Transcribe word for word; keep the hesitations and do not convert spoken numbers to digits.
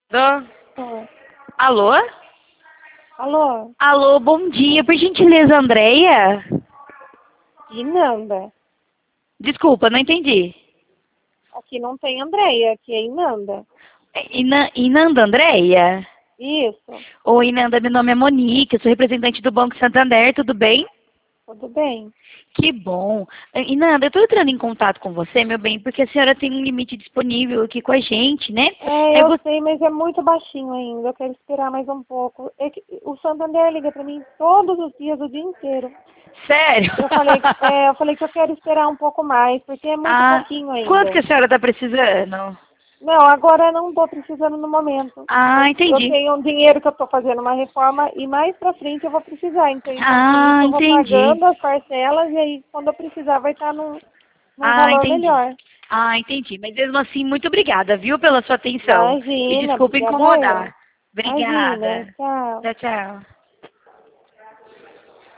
Tô. Tô. Alô? Alô? Alô, bom dia. Por gentileza, Andréia? Inanda. Desculpa, não entendi. Aqui não tem Andréia, aqui é Inanda. É Ina, Inanda Andréia? Isso. Oi, Inanda, meu nome é Monique, eu sou representante do Banco Santander, tudo bem? Tudo bem. Que bom. Eh, Inanda, eu estou entrando em contato com você, meu bem, porque a senhora tem um limite disponível aqui com a gente, né? É, É, eu você... sei, mas é muito baixinho ainda. Eu quero esperar mais um pouco. É que o Santander liga pra mim todos os dias, o dia inteiro. Sério? Eu falei, é, eu falei que eu quero esperar um pouco mais, porque é muito Ah, pouquinho quanto que ainda. a senhora está precisando? Não, agora eu não estou precisando no momento. Ah, Eu, eu entendi. tenho um dinheiro que eu estou fazendo uma reforma e mais pra frente eu vou precisar. Então, enquanto Ah, isso, eu vou entendi. pagando as parcelas e aí, quando eu precisar, vai estar num, num Ah, valor entendi. melhor. Ah, entendi. Mas mesmo assim, muito obrigada, viu, pela sua atenção. E Imagina, desculpa obrigada eu. incomodar. Imagina, Obrigada. tchau. Tchau, tchau.